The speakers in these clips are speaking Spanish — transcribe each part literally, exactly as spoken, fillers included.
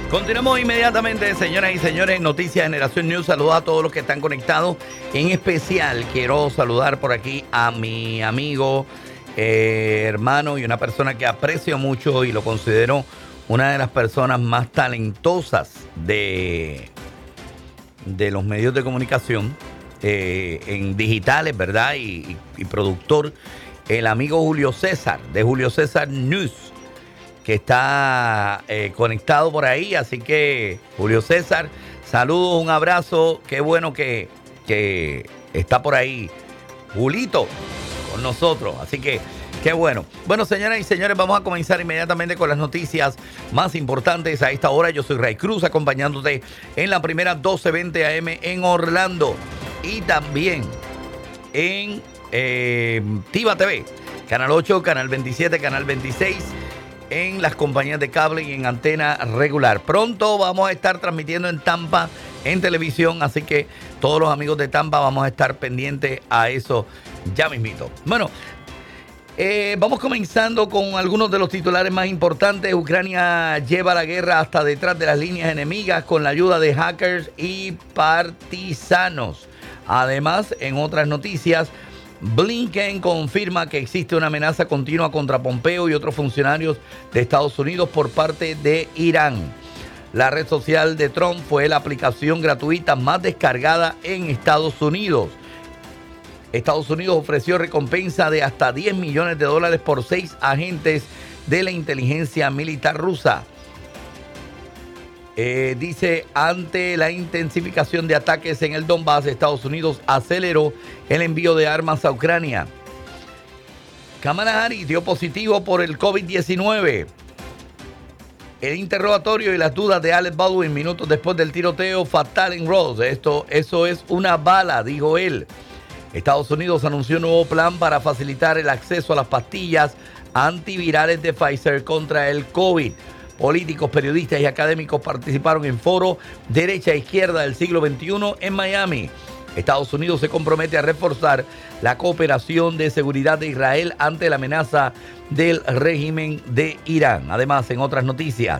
Continuamos inmediatamente, señoras y señores, Noticias Generación News. Saludos a todos los que están conectados. En especial quiero saludar por aquí a mi amigo, eh, hermano y una persona que aprecio mucho y lo considero una de las personas más talentosas de, de los medios de comunicación eh, en digitales, ¿verdad? Y, y, y productor, el amigo Julio César, de Julio César News, que está eh, conectado por ahí. Así que, Julio César, saludos, un abrazo. Qué bueno que, que está por ahí Julito con nosotros. Así que, qué bueno. Bueno, señoras y señores, vamos a comenzar inmediatamente con las noticias más importantes a esta hora. Yo soy Ray Cruz, acompañándote en la primera doce veinte A M en Orlando. Y también en eh, Tiva T V, Canal ocho, Canal veintisiete, Canal veintiséis, en las compañías de cable y en antena regular. Pronto vamos a estar transmitiendo en Tampa en televisión, así que todos los amigos de Tampa vamos a estar pendientes a eso ya mismito. Bueno, eh, vamos comenzando con algunos de los titulares más importantes. Ucrania lleva la guerra hasta detrás de las líneas enemigas con la ayuda de hackers y partisanos. Además, en otras noticias, Blinken confirma que existe una amenaza continua contra Pompeo y otros funcionarios de Estados Unidos por parte de Irán. La red social de Trump fue la aplicación gratuita más descargada en Estados Unidos. Estados Unidos ofreció recompensa de hasta diez millones de dólares por seis agentes de la inteligencia militar rusa. Eh, dice, ante la intensificación de ataques en el Donbass, Estados Unidos aceleró el envío de armas a Ucrania. Kamala Harris dio positivo por el COVID diecinueve. El interrogatorio y las dudas de Alec Baldwin minutos después del tiroteo fatal en Rose. Esto, eso es una bala, dijo él. Estados Unidos anunció un nuevo plan para facilitar el acceso a las pastillas antivirales de Pfizer contra el COVID. Políticos, periodistas y académicos participaron en foro derecha e izquierda del siglo veintiuno en Miami. Estados Unidos se compromete a reforzar la cooperación de seguridad de Israel ante la amenaza del régimen de Irán. Además, en otras noticias,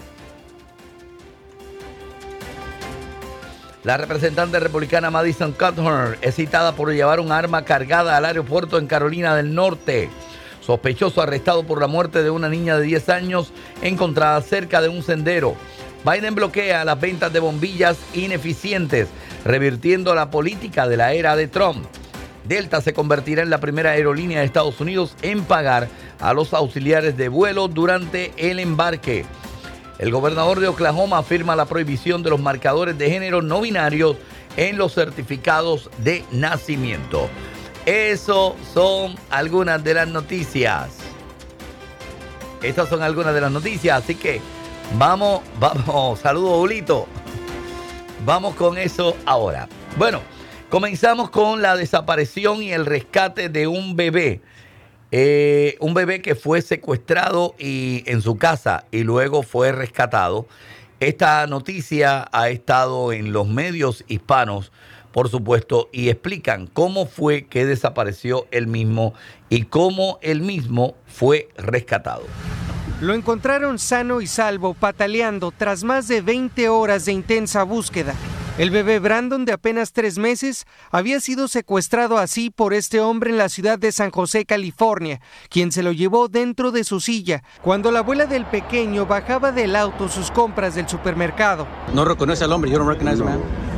la representante republicana Madison Cawthorn es citada por llevar un arma cargada al aeropuerto en Carolina del Norte. Sospechoso arrestado por la muerte de una niña de diez años encontrada cerca de un sendero. Biden bloquea las ventas de bombillas ineficientes, revirtiendo la política de la era de Trump. Delta se convertirá en la primera aerolínea de Estados Unidos en pagar a los auxiliares de vuelo durante el embarque. El gobernador de Oklahoma afirma la prohibición de los marcadores de género no binarios en los certificados de nacimiento. Eso son algunas de las noticias. Estas son algunas de las noticias, así que vamos, vamos, saludos, Julito. Vamos con eso ahora. Bueno, comenzamos con la desaparición y el rescate de un bebé. Eh, un bebé que fue secuestrado y, en su casa y luego fue rescatado. Esta noticia ha estado en los medios hispanos, por supuesto, y explican cómo fue que desapareció el mismo y cómo el mismo fue rescatado. Lo encontraron sano y salvo, pataleando tras más de veinte horas de intensa búsqueda. El bebé Brandon, de apenas tres meses, había sido secuestrado así por este hombre en la ciudad de San José, California, quien se lo llevó dentro de su silla cuando la abuela del pequeño bajaba del auto sus compras del supermercado. No reconoce al hombre, yo no recognize no. man.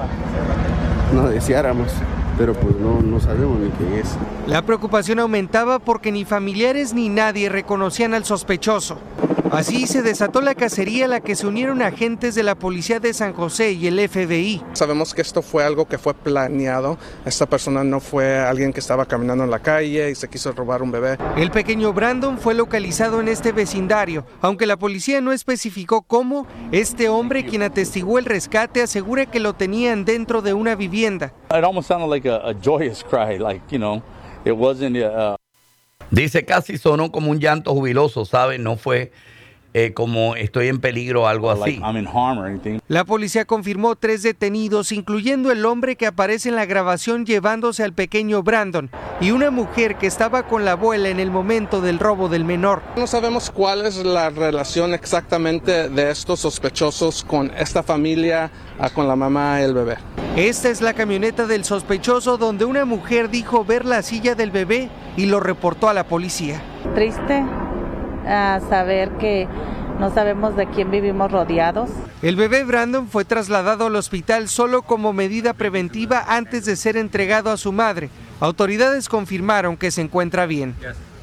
No deseáramos, pero pues no, no sabemos ni qué es. La preocupación aumentaba porque ni familiares ni nadie reconocían al sospechoso. Así se desató la cacería a la que se unieron agentes de la policía de San José y el F B I. Sabemos que esto fue algo que fue planeado. Esta persona no fue alguien que estaba caminando en la calle y se quiso robar un bebé. El pequeño Brandon fue localizado en este vecindario. Aunque la policía no especificó cómo, este hombre, quien atestiguó el rescate, asegura que lo tenían dentro de una vivienda. It almost sounded like a, a joyous cry, like, you know, it wasn't... Uh... Dice, casi sonó como un llanto jubiloso, ¿sabe? No fue... eh, como estoy en peligro o algo like así. I'm in harm or anything. La policía confirmó tres detenidos, incluyendo el hombre que aparece en la grabación llevándose al pequeño Brandon y una mujer que estaba con la abuela en el momento del robo del menor. No sabemos cuál es la relación exactamente de estos sospechosos con esta familia, ah, con la mamá y el bebé. Esta es la camioneta del sospechoso donde una mujer dijo ver la silla del bebé y lo reportó a la policía. Triste uh, saber que no sabemos de quién vivimos rodeados. El bebé Brandon fue trasladado al hospital solo como medida preventiva antes de ser entregado a su madre. Autoridades confirmaron que se encuentra bien.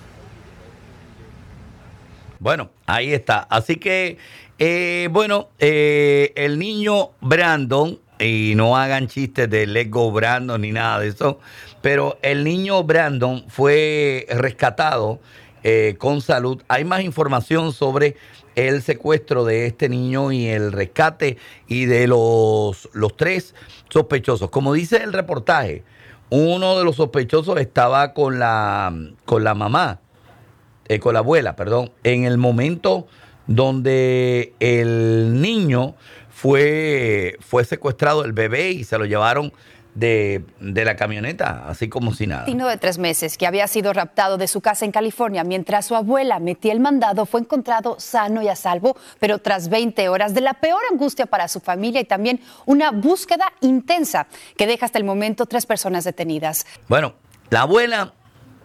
Bueno, ahí está. Así que, eh, bueno, eh, el niño Brandon, y no hagan chistes de Let Go Brandon ni nada de eso, pero el niño Brandon fue rescatado eh, con salud. Hay más información sobre el secuestro de este niño y el rescate y de los, los tres sospechosos. Como dice el reportaje, uno de los sospechosos estaba con la, con la mamá, eh, con la abuela, perdón, en el momento donde el niño fue, fue secuestrado, el bebé, y se lo llevaron De, de la camioneta, así como si nada. Un niño de tres meses que había sido raptado de su casa en California mientras su abuela metía el mandado fue encontrado sano y a salvo, pero tras veinte horas de la peor angustia para su familia y también una búsqueda intensa que deja hasta el momento tres personas detenidas. Bueno, la abuela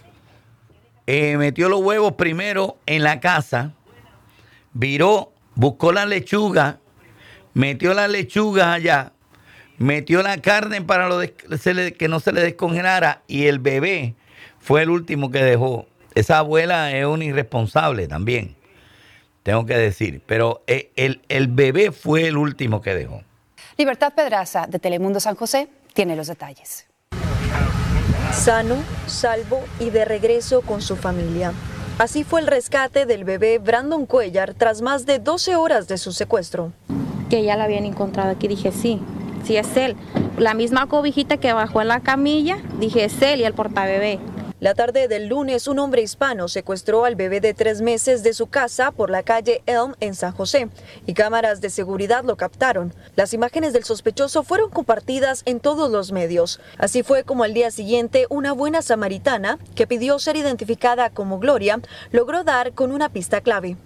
eh, metió los huevos primero en la casa, viró, buscó la lechuga, metió la lechuga allá, metió la carne para lo de, se le, que no se le descongelara, y el bebé fue el último que dejó. Esa abuela es una irresponsable también, tengo que decir, pero el, el bebé fue el último que dejó. Libertad Pedraza, de Telemundo San José, tiene los detalles. Sano, salvo y de regreso con su familia. Así fue el rescate del bebé Brandon Cuellar tras más de doce horas de su secuestro. Que ya la habían encontrado aquí, dije sí. Sí, es él. La misma cobijita que bajó en la camilla, dije es él y el portabebé. La tarde del lunes, un hombre hispano secuestró al bebé de tres meses de su casa por la calle Elm en San José y cámaras de seguridad lo captaron. Las imágenes del sospechoso fueron compartidas en todos los medios. Así fue como al día siguiente una buena samaritana, que pidió ser identificada como Gloria, logró dar con una pista clave.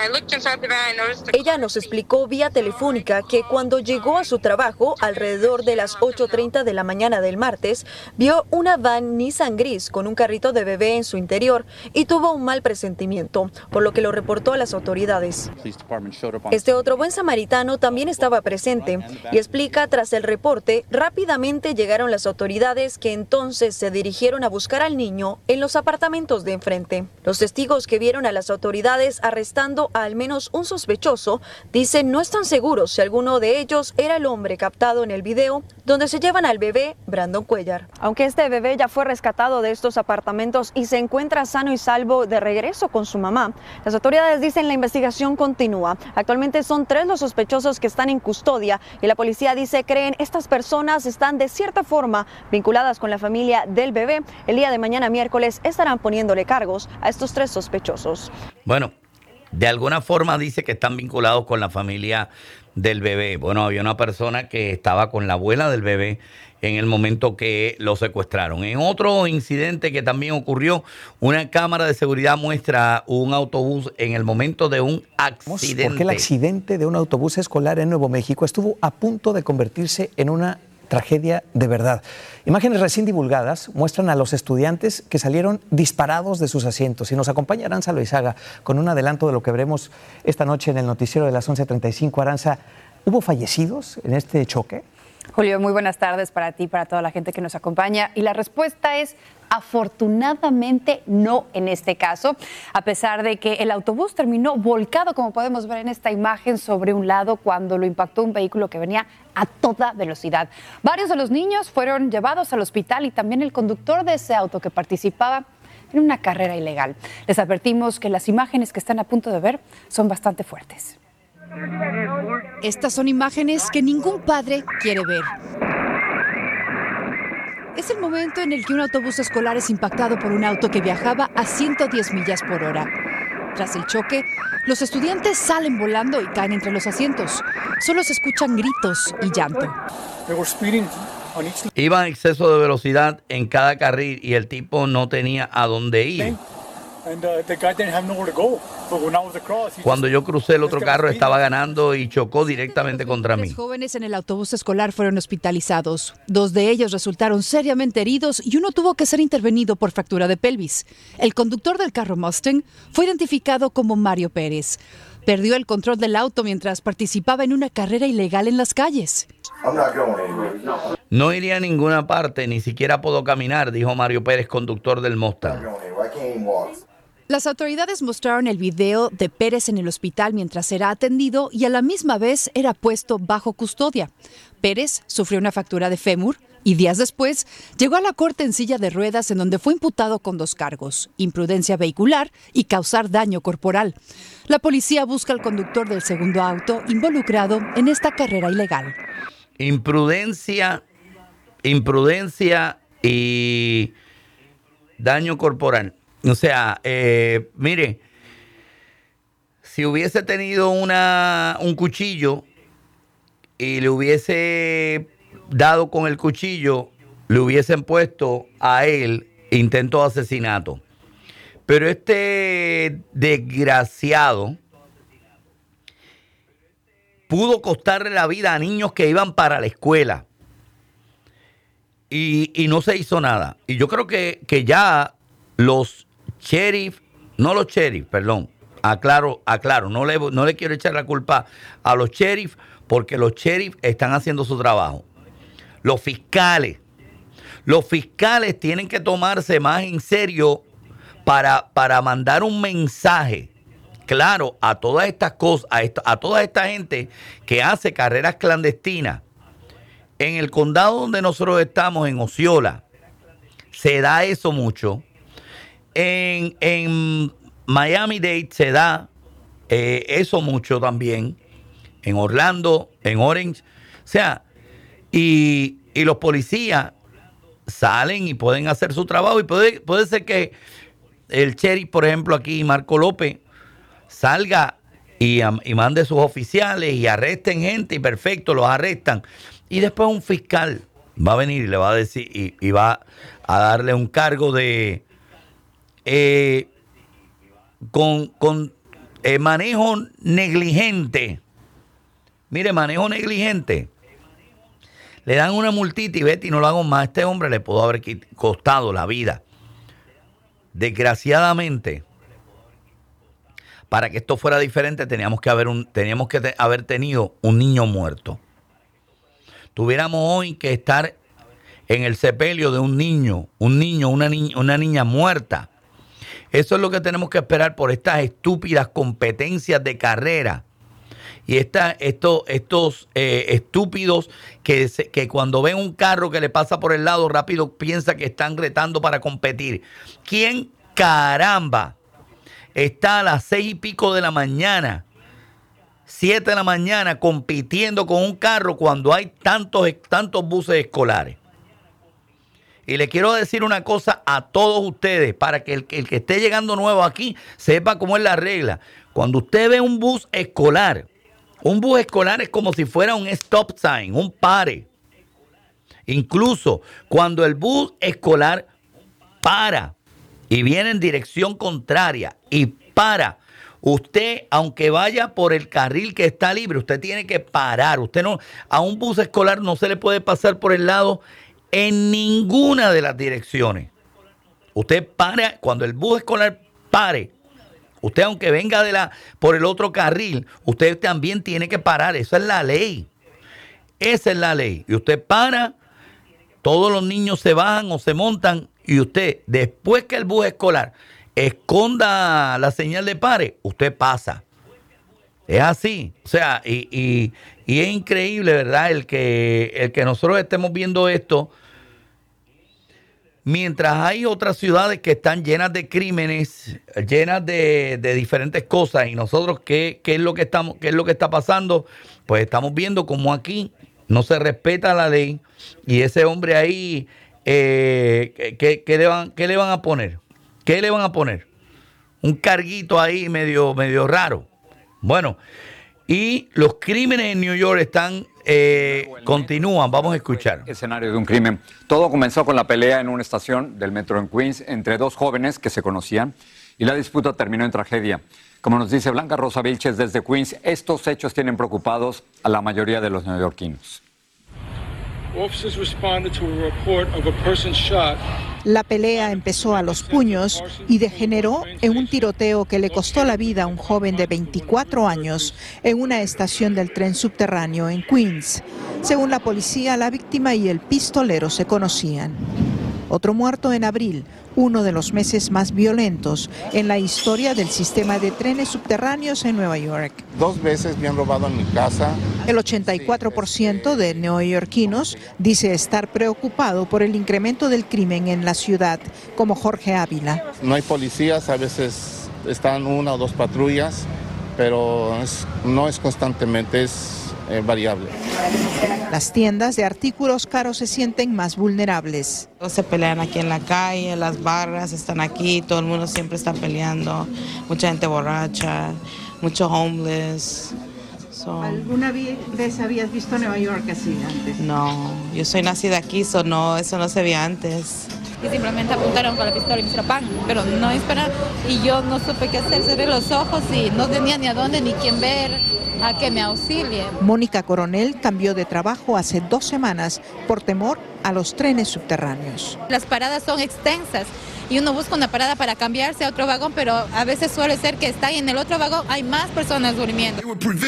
Ella nos explicó vía telefónica que cuando llegó a su trabajo, alrededor de las ocho treinta de la mañana del martes, vio una van Nissan gris con un carrito de bebé en su interior y tuvo un mal presentimiento, por lo que lo reportó a las autoridades. Este otro buen samaritano también estaba presente y explica, tras el reporte, rápidamente llegaron las autoridades, que entonces se dirigieron a buscar al niño en los apartamentos de enfrente. Los testigos que vieron a las autoridades arrestando a al menos un sospechoso dicen no están seguros si alguno de ellos era el hombre captado en el video donde se llevan al bebé Brandon Cuellar. Aunque este bebé ya fue rescatado de estos apartamentos y se encuentra sano y salvo de regreso con su mamá, las autoridades dicen la investigación continúa. Actualmente son tres los sospechosos que están en custodia y la policía dice creen estas personas están de cierta forma vinculadas con la familia del bebé. El día de mañana miércoles estarán poniéndole cargos a estos tres sospechosos. Bueno, de alguna forma dice que están vinculados con la familia del bebé. Bueno, había una persona que estaba con la abuela del bebé en el momento que lo secuestraron. En otro incidente que también ocurrió, una cámara de seguridad muestra un autobús en el momento de un accidente. Porque el accidente de un autobús escolar en Nuevo México estuvo a punto de convertirse en una tragedia de verdad. Imágenes recién divulgadas muestran a los estudiantes que salieron disparados de sus asientos. Y nos acompaña Aranza Loizaga con un adelanto de lo que veremos esta noche en el noticiero de las once treinta y cinco. Aranza, ¿hubo fallecidos en este choque? Julio, muy buenas tardes para ti, para toda la gente que nos acompaña. Y la respuesta es afortunadamente no en este caso, a pesar de que el autobús terminó volcado, como podemos ver en esta imagen, sobre un lado cuando lo impactó un vehículo que venía a toda velocidad. Varios de los niños fueron llevados al hospital y también el conductor de ese auto que participaba en una carrera ilegal. Les advertimos que las imágenes que están a punto de ver son bastante fuertes. Estas son imágenes que ningún padre quiere ver. Es el momento en el que un autobús escolar es impactado por un auto que viajaba a ciento diez millas por hora. Tras el choque, los estudiantes salen volando y caen entre los asientos. Solo se escuchan gritos y llanto. Iba a exceso de velocidad en cada carril y el tipo no tenía a dónde ir. Cuando yo crucé, el otro carro estaba ganando y chocó directamente contra mí. Tres jóvenes en el autobús escolar fueron hospitalizados. Dos de ellos resultaron seriamente heridos y uno tuvo que ser intervenido por fractura de pelvis. El conductor del carro Mustang fue identificado como Mario Pérez. Perdió el control del auto mientras participaba en una carrera ilegal en las calles. No iría a ninguna parte, ni siquiera puedo caminar, dijo Mario Pérez, conductor del Mustang. Las autoridades mostraron el video de Pérez en el hospital mientras era atendido y a la misma vez era puesto bajo custodia. Pérez sufrió una fractura de fémur y días después llegó a la corte en silla de ruedas, en donde fue imputado con dos cargos: imprudencia vehicular y causar daño corporal. La policía busca al conductor del segundo auto involucrado en esta carrera ilegal. Imprudencia, imprudencia y daño corporal. O sea, eh, mire, si hubiese tenido una, un cuchillo y le hubiese dado con el cuchillo, le hubiesen puesto a él intento de asesinato. Pero este desgraciado pudo costarle la vida a niños que iban para la escuela. Y, y no se hizo nada. Y yo creo que, que ya los sheriff, no los sheriff, perdón, aclaro, aclaro, no le, no le quiero echar la culpa a los sheriff, porque los sheriff están haciendo su trabajo. Los fiscales, los fiscales tienen que tomarse más en serio para, para mandar un mensaje claro a todas estas cosas, a, esto, a toda esta gente que hace carreras clandestinas. En el condado donde nosotros estamos, en Osceola, se da eso mucho. En, en Miami-Dade se da eh, eso mucho también. En Orlando, en Orange. O sea, y, y los policías salen y pueden hacer su trabajo. Y puede, puede ser que el sheriff, por ejemplo, aquí, Marco López, salga y, y mande sus oficiales y arresten gente, y perfecto, los arrestan. Y después un fiscal va a venir y le va a decir, y, y va a darle un cargo de eh, con, con eh, manejo negligente. Mire, manejo negligente. Le dan una multita y vete y no lo hago más. Este hombre le pudo haber costado la vida. Desgraciadamente, para que esto fuera diferente, teníamos que haber, un, teníamos que te, haber tenido un niño muerto. Tuviéramos hoy que estar en el sepelio de un niño, un niño, una niña, una niña muerta. Eso es lo que tenemos que esperar por estas estúpidas competencias de carrera. Y esta, esto, estos eh, estúpidos que, se, que cuando ven un carro que le pasa por el lado rápido piensa que están retando para competir. ¿Quién caramba está a las seis y pico de la mañana, siete de la mañana, compitiendo con un carro cuando hay tantos, tantos buses escolares? Y le quiero decir una cosa a todos ustedes, para que el, el que esté llegando nuevo aquí sepa cómo es la regla. Cuando usted ve un bus escolar, un bus escolar es como si fuera un stop sign, un pare. Incluso cuando el bus escolar para y viene en dirección contraria y para, usted, aunque vaya por el carril que está libre, usted tiene que parar. Usted no, a un bus escolar no se le puede pasar por el lado en ninguna de las direcciones. Usted para, cuando el bus escolar pare, usted aunque venga de la, por el otro carril, usted también tiene que parar. Esa es la ley. Esa es la ley. Y usted para, todos los niños se bajan o se montan y usted, después que el bus escolar esconda la señal de pare, usted pasa. Es así. O sea, y, y, y es increíble, ¿verdad? El que, el que nosotros estemos viendo esto mientras hay otras ciudades que están llenas de crímenes, llenas de, de diferentes cosas, y nosotros, ¿qué, qué es lo que estamos, qué es lo que está pasando? Pues estamos viendo como aquí no se respeta la ley, y ese hombre ahí, eh, ¿qué, qué le van, qué le van a poner? ¿Qué le van a poner? un carguito ahí medio, medio raro. Bueno, y los crímenes en New York están, eh, continúan, vamos a escuchar. Escenario de un crimen. Todo comenzó con la pelea en una estación del metro en Queens entre dos jóvenes que se conocían y la disputa terminó en tragedia. Como nos dice Blanca Rosa Vilches desde Queens, estos hechos tienen preocupados a la mayoría de los neoyorquinos. La pelea empezó a los puños y degeneró en un tiroteo que le costó la vida a un joven de veinticuatro años en una estación del tren subterráneo en Queens. Según la policía, la víctima y el pistolero se conocían. Otro muerto en abril, uno de los meses más violentos en la historia del sistema de trenes subterráneos en Nueva York. Dos veces me han robado en mi casa. El ochenta y cuatro por ciento de neoyorquinos dice estar preocupado por el incremento del crimen en la ciudad, como Jorge Ávila. No hay policías, a veces están una o dos patrullas, pero es, no es constantemente, es eh, variable. Las tiendas de artículos caros se sienten más vulnerables. Todos se pelean aquí en la calle, las barras están aquí, todo el mundo siempre está peleando, mucha gente borracha, mucho homeless. So, ¿Alguna vez habías visto Nueva York así antes? No, yo soy nacida aquí, so no, eso no se veía antes. Y simplemente apuntaron con la pistola y me hicieron pan, pero no esperaron. Y yo no supe qué hacer, cerré los ojos y no tenía ni a dónde ni quién ver, a que me auxilien. Mónica Coronel cambió de trabajo hace dos semanas por temor a los trenes subterráneos. Las paradas son extensas y uno busca una parada para cambiarse a otro vagón, pero a veces suele ser que está en el otro vagón, hay más personas durmiendo.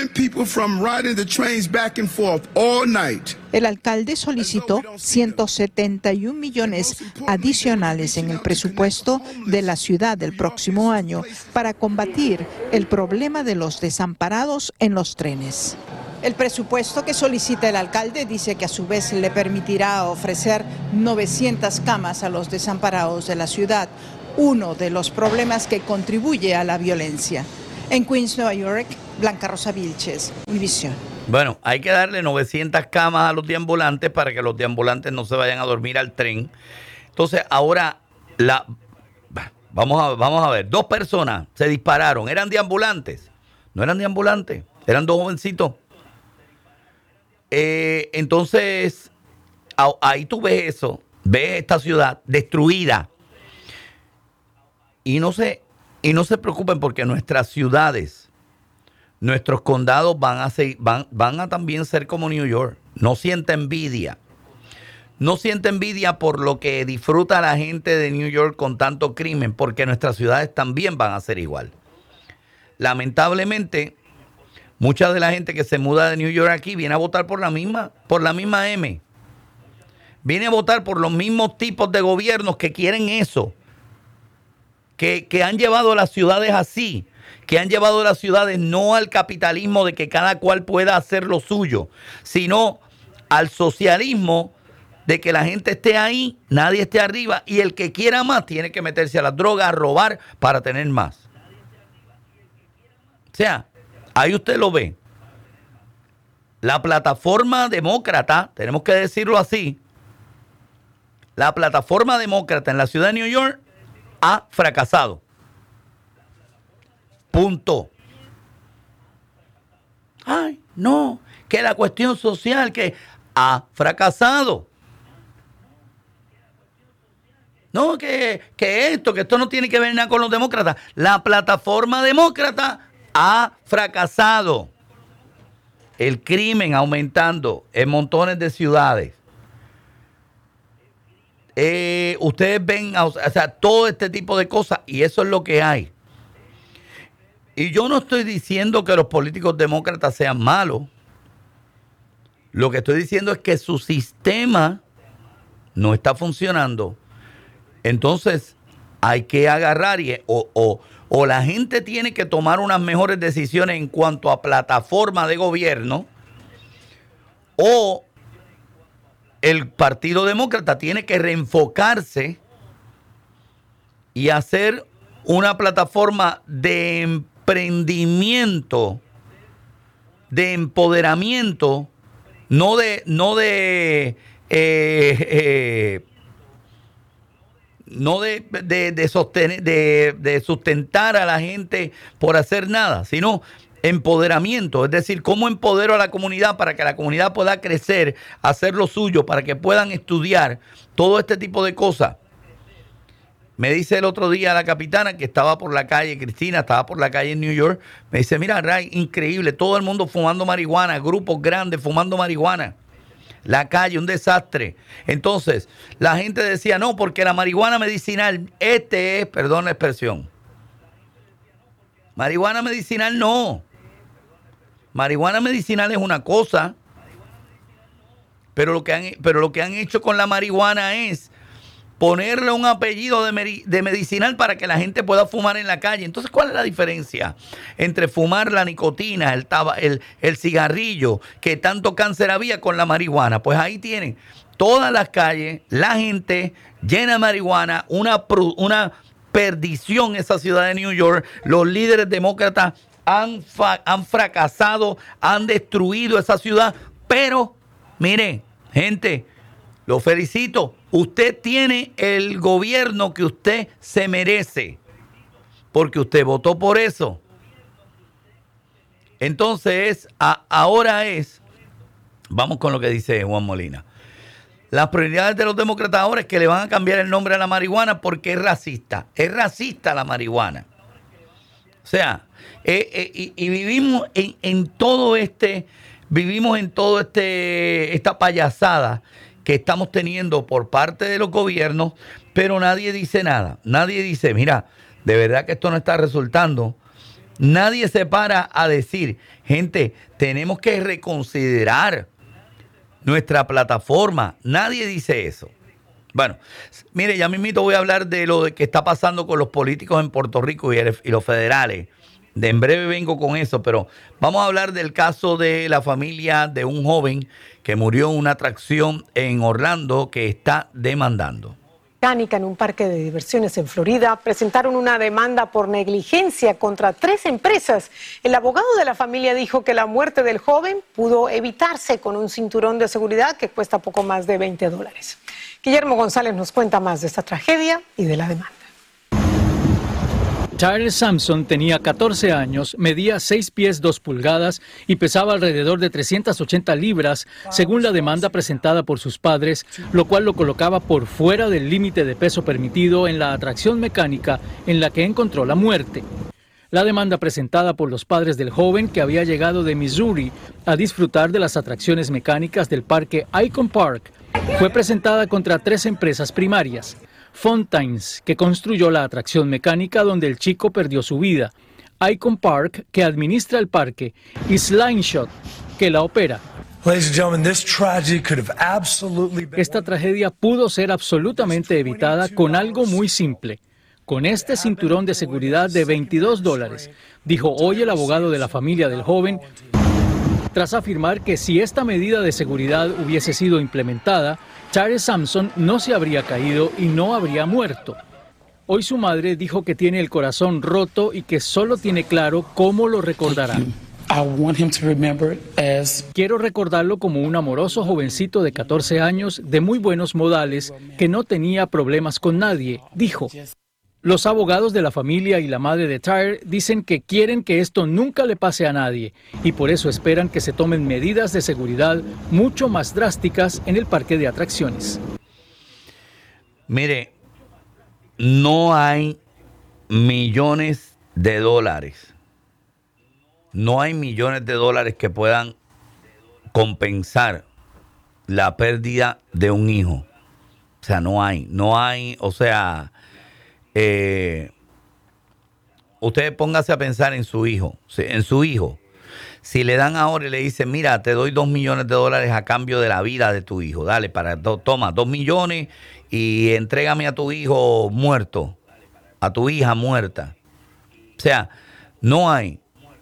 El alcalde solicitó ciento setenta y un millones adicionales en el presupuesto de la ciudad del próximo año para combatir el problema de los desamparados en los trenes. El presupuesto que solicita el alcalde dice que a su vez le permitirá ofrecer novecientas camas a los desamparados de la ciudad, uno de los problemas que contribuye a la violencia. En Queens, Nueva York, Blanca Rosa Vilches, Univisión. Bueno, hay que darle novecientas camas a los deambulantes para que los deambulantes no se vayan a dormir al tren. Entonces, ahora, la vamos a, vamos a ver, dos personas se dispararon. ¿Eran deambulantes? No eran deambulantes, eran dos jovencitos. Eh, entonces, ahí tú ves eso, ves esta ciudad destruida. Y no se, y no se preocupen porque nuestras ciudades, nuestros condados van a, ser, van, van a también ser como New York. No siente envidia. No siente envidia por lo que disfruta la gente de New York con tanto crimen, porque nuestras ciudades también van a ser igual. Lamentablemente, mucha de la gente que se muda de New York aquí viene a votar por la misma, por la misma M. Viene a votar por los mismos tipos de gobiernos que quieren eso. Que, que han llevado a las ciudades así. Que han llevado a las ciudades no al capitalismo de que cada cual pueda hacer lo suyo, sino al socialismo de que la gente esté ahí, nadie esté arriba, y el que quiera más tiene que meterse a las drogas, a robar para tener más. O sea, ahí usted lo ve. La plataforma demócrata, tenemos que decirlo así, la plataforma demócrata en la ciudad de New York ha fracasado. Punto. Ay, no, que la cuestión social que ha fracasado. No, que, que esto, que esto no tiene que ver nada con los demócratas. La plataforma demócrata ha fracasado. El crimen aumentando en montones de ciudades. Eh, ustedes ven, o sea, todo este tipo de cosas, y eso es lo que hay. Y yo no estoy diciendo que los políticos demócratas sean malos. Lo que estoy diciendo es que su sistema no está funcionando. Entonces, hay que agarrar y, o, o, o la gente tiene que tomar unas mejores decisiones en cuanto a plataforma de gobierno, o el Partido Demócrata tiene que reenfocarse y hacer una plataforma de emprendimiento, de empoderamiento, no de, no de, eh, eh, no de, de, de, sostener, de, de sustentar a la gente por hacer nada, sino empoderamiento, es decir, cómo empodero a la comunidad para que la comunidad pueda crecer, hacer lo suyo, para que puedan estudiar todo este tipo de cosas. Me dice el otro día la capitana que estaba por la calle, Cristina, estaba por la calle en New York, me dice, mira, Ray, increíble, todo el mundo fumando marihuana, grupos grandes fumando marihuana. La calle, un desastre. Entonces, la gente decía, no, porque la marihuana medicinal, este es, perdón la expresión. Marihuana medicinal no. Marihuana medicinal es una cosa, pero lo que han, pero lo que han hecho con la marihuana es ponerle un apellido de, meri, de medicinal para que la gente pueda fumar en la calle. Entonces, ¿cuál es la diferencia entre fumar la nicotina, el, taba, el, el cigarrillo, que tanto cáncer había, con la marihuana? Pues ahí tienen todas las calles, la gente llena de marihuana, una, una perdición esa ciudad de New York. Los líderes demócratas han, fa, han fracasado, han destruido esa ciudad, pero, mire, gente, lo felicito. Usted tiene el gobierno que usted se merece, porque usted votó por eso. Entonces, a, ahora es, vamos con lo que dice Juan Molina. Las prioridades de los demócratas ahora es que le van a cambiar el nombre a la marihuana porque es racista. Es racista la marihuana. O sea, eh, eh, y, y vivimos en, en todo este, vivimos en todo este, esta payasada que estamos teniendo por parte de los gobiernos, pero nadie dice nada. Nadie dice, mira, de verdad que esto no está resultando. Nadie se para a decir, gente, tenemos que reconsiderar nuestra plataforma. Nadie dice eso. Bueno, mire, ya mismito voy a hablar de lo que está pasando con los políticos en Puerto Rico y, el, y los federales. De en breve vengo con eso, pero vamos a hablar del caso de la familia de un joven que murió en una atracción en Orlando que está demandando. En un parque de diversiones en Florida presentaron una demanda por negligencia contra tres empresas. El abogado de la familia dijo que la muerte del joven pudo evitarse con un cinturón de seguridad que cuesta poco más de veinte dólares. Guillermo González nos cuenta más de esta tragedia y de la demanda. Tyler Sampson tenía catorce años, medía seis pies dos pulgadas y pesaba alrededor de trescientas ochenta libras, según la demanda presentada por sus padres, lo cual lo colocaba por fuera del límite de peso permitido en la atracción mecánica en la que encontró la muerte. La demanda presentada por los padres del joven, que había llegado de Missouri a disfrutar de las atracciones mecánicas del parque Icon Park, fue presentada contra tres empresas primarias. Fountains, que construyó la atracción mecánica donde el chico perdió su vida, Icon Park, que administra el parque, y Slingshot, que la opera. Esta tragedia pudo ser absolutamente evitada con algo muy simple, con este cinturón de seguridad de veintidós dólares, dijo hoy el abogado de la familia del joven, tras afirmar que si esta medida de seguridad hubiese sido implementada, Tyler Sampson no se habría caído y no habría muerto. Hoy su madre dijo que tiene el corazón roto y que solo tiene claro cómo lo recordará. Quiero recordarlo como un amoroso jovencito de catorce años, de muy buenos modales, que no tenía problemas con nadie, dijo. Los abogados de la familia y la madre de Tyler dicen que quieren que esto nunca le pase a nadie y por eso esperan que se tomen medidas de seguridad mucho más drásticas en el parque de atracciones. Mire, no hay millones de dólares. No hay millones de dólares que puedan compensar la pérdida de un hijo. O sea, no hay, no hay, o sea... Eh, usted póngase a pensar en su hijo, en su hijo. Si le dan ahora y le dicen, mira, te doy dos millones de dólares a cambio de la vida de tu hijo, dale, para to, toma dos millones y entrégame a tu hijo muerto, a tu hija muerta. O sea, no hay.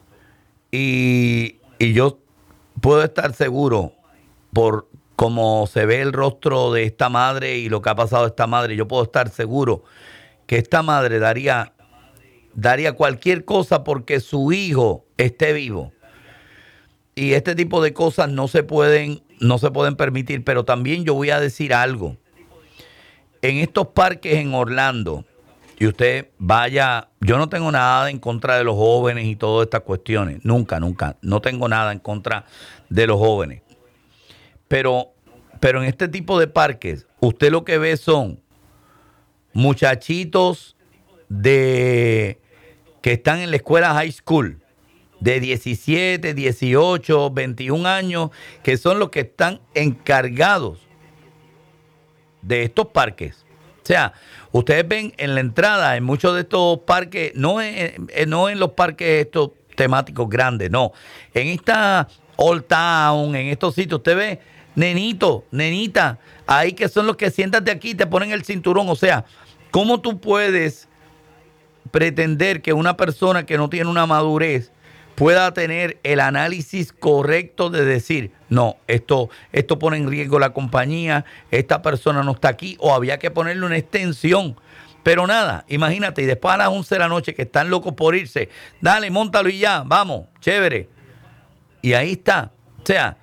Y, y yo puedo estar seguro, por cómo se ve el rostro de esta madre y lo que ha pasado a esta madre, yo puedo estar seguro que esta madre daría, daría cualquier cosa porque su hijo esté vivo. Y este tipo de cosas no se pueden, no se pueden permitir. Pero también yo voy a decir algo. en estos parques en Orlando, y usted vaya, yo no tengo nada en contra de los jóvenes y todas estas cuestiones, nunca, nunca, no tengo nada en contra de los jóvenes, pero, pero en este tipo de parques, usted lo que ve son muchachitos de que están en la escuela high school, de diecisiete, dieciocho, veintiún años, que son los que están encargados de estos parques. O sea, ustedes ven en la entrada, en muchos de estos parques, no en, no en los parques estos temáticos grandes, no. En esta Old Town, en estos sitios, usted ve nenitos, nenitas, ahí que son los que siéntate aquí y te ponen el cinturón. O sea, ¿cómo tú puedes pretender que una persona que no tiene una madurez pueda tener el análisis correcto de decir, no, esto, esto pone en riesgo la compañía, esta persona no está aquí, o había que ponerle una extensión? Pero nada, imagínate, y después a las once de la noche que están locos por irse, dale, móntalo y ya, vamos, chévere. Y ahí está. O sea,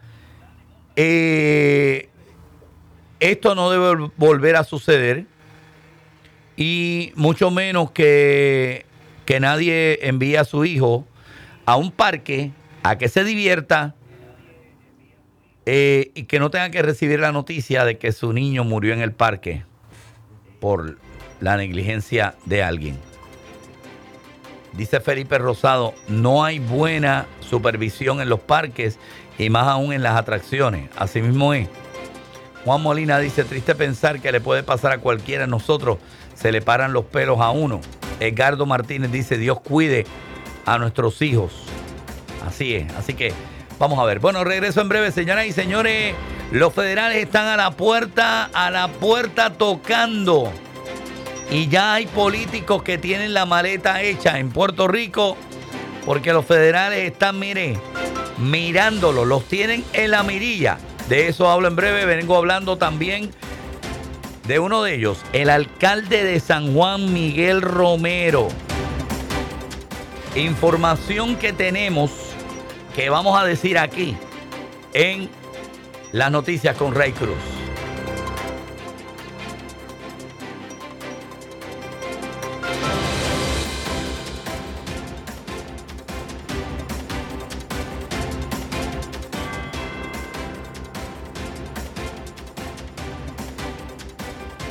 eh, esto no debe volver a suceder, y mucho menos que, que nadie envíe a su hijo a un parque a que se divierta eh, y que no tenga que recibir la noticia de que su niño murió en el parque por la negligencia de alguien. Dice Felipe Rosado, no hay buena supervisión en los parques y más aún en las atracciones. Así mismo es. Juan Molina dice, triste pensar que le puede pasar a cualquiera de nosotros, se le paran los pelos a uno. Edgardo Martínez dice, Dios cuide a nuestros hijos. Así es, así que vamos a ver. Bueno, regreso en breve, señoras y señores. Los federales están a la puerta, a la puerta tocando. Y ya hay políticos que tienen la maleta hecha en Puerto Rico, porque los federales están, mire, mirándolo, los tienen en la mirilla. De eso hablo en breve. Vengo hablando también de uno de ellos, el alcalde de San Juan, Miguel Romero. Información que tenemos que vamos a decir aquí en las noticias con Ray Cruz.